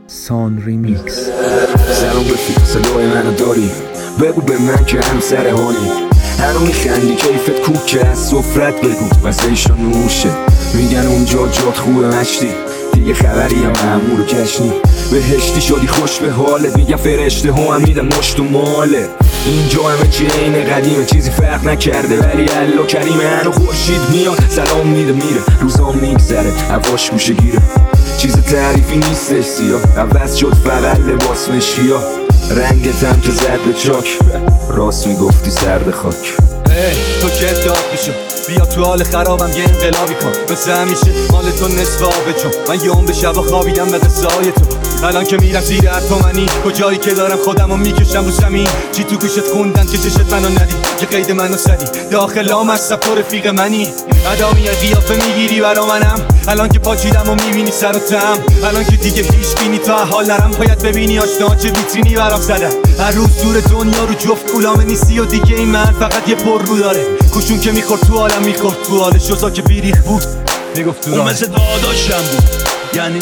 سان ریمیکس. سلام رفیق، صدای منو داری؟ بگو به من که هم سر حالی. هنو میخندی کیفت کوکه، از سفرت بگو واسه ایشان نوشه. میگن اونجا جات خوبه مشتی، دیگه خبری هم معمول کشنی. بهشتی شدی خوش به حالت، میگن فرشته ها هم میدن مشت و ماله. اینجا همه چی عین قدیمه، چیزی فرق نکرده ولی الله کریمه. هنو خورشید میاد سلام میده میره، روزام میگذره هواش گوشه گیره. چیز تعریفی نیستش سیاه، عوض شد فقط لباس مشکیا. رنگت هم که زد به چاک، راست میگفتی سرد خاک. تو که داد میشو بیا تو حال خرابم یه انقلابی کن. مثل همیشه مال تو نصف آبه، چون من یه اون به شبا خوابیدم به قصه تو. الان که میرم زیر اتمنی، کجایی که دارم خودمو میکشم رو زمین. چی تو گوشت خوندن که چشت منو ندی، که قید منو زدی داخل هم از تو رفیق منی. ادامی قیافه میگیری برا منم، الان که پاچیدم و میبینی سر و تم. الان که دیگه هیچ بینی تا حال نرم، باید ببینی آشنا چه ویترینی برام زدن. هر روز دور دنیا رو جفت غلام نیستی و دیگه این من فقط یه پر رو داره. کوشون که میخورد تو عالم میخورد تو حالش، جزا که بیریخ بود میگفت تو اون مثل داداشم بود، یعنی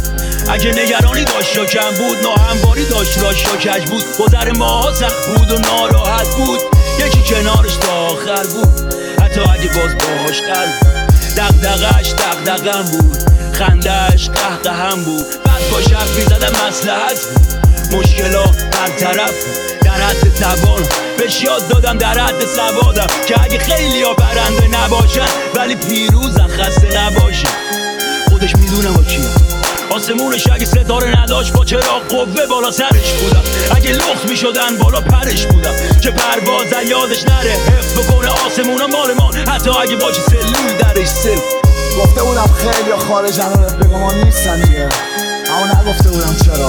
اگه نگرانی داشت یا کم بود، ناهمواری داشت راش یا کج بود. گذر ماها سخت بود و ناراحت بود، یکی کنارش تا آخر بود. حتی اگه باز باهاش قلب، دغدغه‌اش دغدغه‌م بود، خنده‌اش قهقه‌م بود. بعد با شرف می‌زدم مصلحت بود، مشکلا برطرف بود. در حد توان بهش یاد دادم، در حد سوادم که اگه خیلی ها برنده نباشن ولی پیروزن، خسته نباشن. خودش میدونه با کیم، آسمونش اگه ستاره نداشت با چراغ قوه بالا سرش بودم. اگه لخت میشدن بالا پرش بودم، که پرواز یادش نره، حفظ بکنه آسمونا مالمان. حتی اگه باشه سلول درش سل. گفته بودم خیلی ها خارجن و رفیق ما نیستن دیگه، اما نگفته بودم چرا.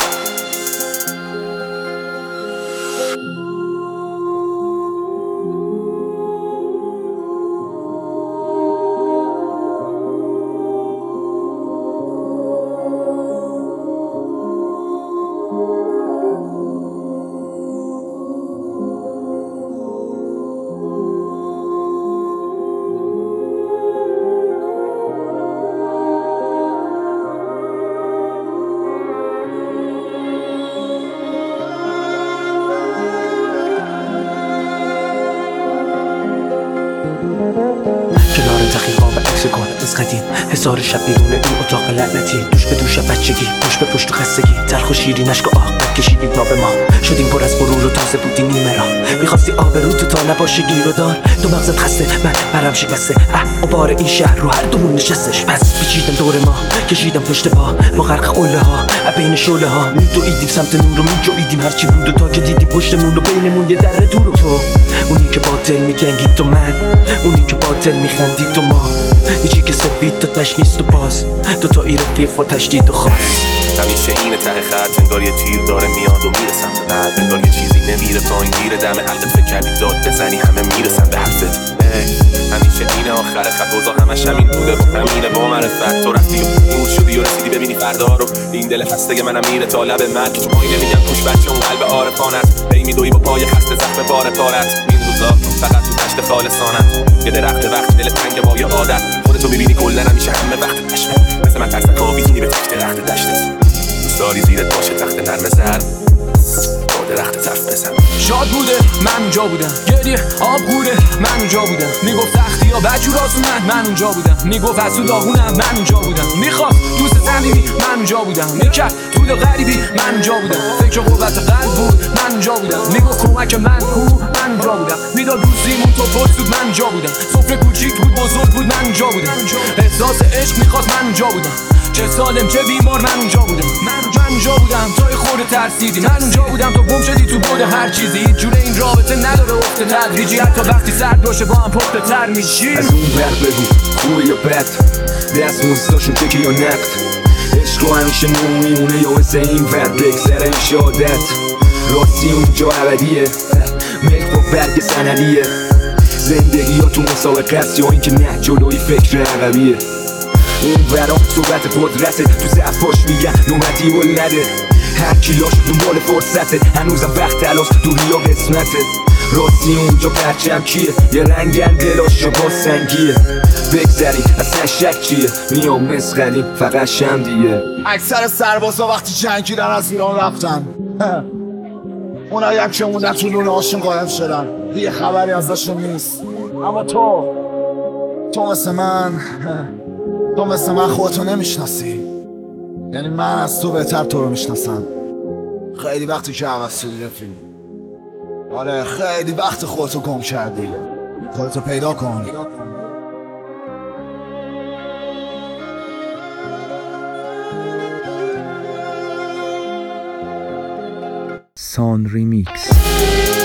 کنار تخیقا و عکس کار از قدیم، هزار شب بیرون این اتاق لعنتی. دوش به دوش بچگی، پشت به پشت خستگی، تلخ و شیرین اشک و آه قد کشیدیم تا به ما. شدیم پر از غرور و تازه بودی نیمه را، میخواستی آبرو تو تا نباشه گیر و دار. تو مغزت خسته، من برم شکسته، غبار این شهر رو هر دومون نشستش. پس پیچیدم دور ما، کشیدم پشت پا با غرق قله ها، بین شعله ها میدویدیم سمت نور و میجویدیم هرچی بود. و تا که دیدی پشتمون و بینمون یه در دور. و تو اونی که باطل میگنگی، تو من اونی که باطل میخندی، تو ما هیچی که سفید تا تش نیست. و باز دوتایی رفیق و تشدید و خاص. همیشه اینه ته خط، انگار یه تیر داره میاد و میره سمت قلب. انگار یه چیزی نمیره تا این گیره دم حلقت. فکر کردی داد بزنی همه میرسن به حرفت. همیشه اینه آخر خط، اوضاع همش همین بوده و همینه با معرفت. تو رفتی و نور شدی و رسیدی ببینی فردا رو. این دل خسته منم میره تا لب مرگ. تو پایینه میگن خوش بچه اون قلب عارفانت. هی میدوی با پای خسته زخم بار پارت. این روزا فقط تو دشت خالصانت، یه درخت وقت دل تنگ با یه عادت. خودتو میبینی کلا همیشه همه وقت دشت، مثل من ترس خوابیدی به تک درخت دشتت. داری زیرت باشه تخت نرم زرد، با درخت تف بزن. شاد بوده من اونجا بودم، گریه آب بوده من اونجا بودم. میگفت تختی ها بچور آسونن، من اونجا بودم. میگفت از تو داغونم، من اونجا بودم. میخواست دوست صمیمی، من اونجا بودم. میکرد طول غریبی، من اونجا بودم. فکر قوت قلب بود، من اونجا بودم. میگفت کمک من کو، من اونجا بودم. میداد روزیمون تو پرسود، من اونجا بودم. سفره کوچیک بود بزرگ بود، من اونجا بودم. احساس عشق میخواست، من اونجا بودم. چه سالم چه بیمار، من اونجا بودم. من اونجا بودم تا یه خورده ترسیدی. من اونجا بودم تو گم شدی تو بود هر چیزی. هیچ جوره این رابطه نداره افت تدریجی، حتی وقتی سرد باشه با هم پخته تر میشیم. از اون برد بگو خوبه یا بد، دست موستاشون چکی یا نقد. عشق همیشه نو میمونه یا مثل این ورد بگذره این شادت. راستی اونجا ابدیه، ملک با برگ سندیه. زندگی ها تو مسابقه است یا اینکه نه جلوی فکر عقبیه. اون برام صحبت قدرته، تو ضعفاش میگن نومتی و نده. هر کی لاش دنبال فرصته، هنوزم وقت تلاش دوری یا قسمته. راستی اونجا پرچم کیه؟ یه رنگن دلاشو با سنگیه بگذری اصلا شک چیه؟ میام مسخریم فقط شمدیه. اکثر سربازا وقتی جنگیدن از ایران رفتن اونایی هم که موندن تو لونه هاشون قایم شدن دیگه خبری ازشون نیست. اما تو مثل من خودتو نمیشناسی. یعنی من از تو بهتر تو رو میشناسم. خیلی وقتی که عوض شدی رفیق. آره خیلی وقت خودتو گم کردی. خودتو پیدا کن. سان ریمیکس.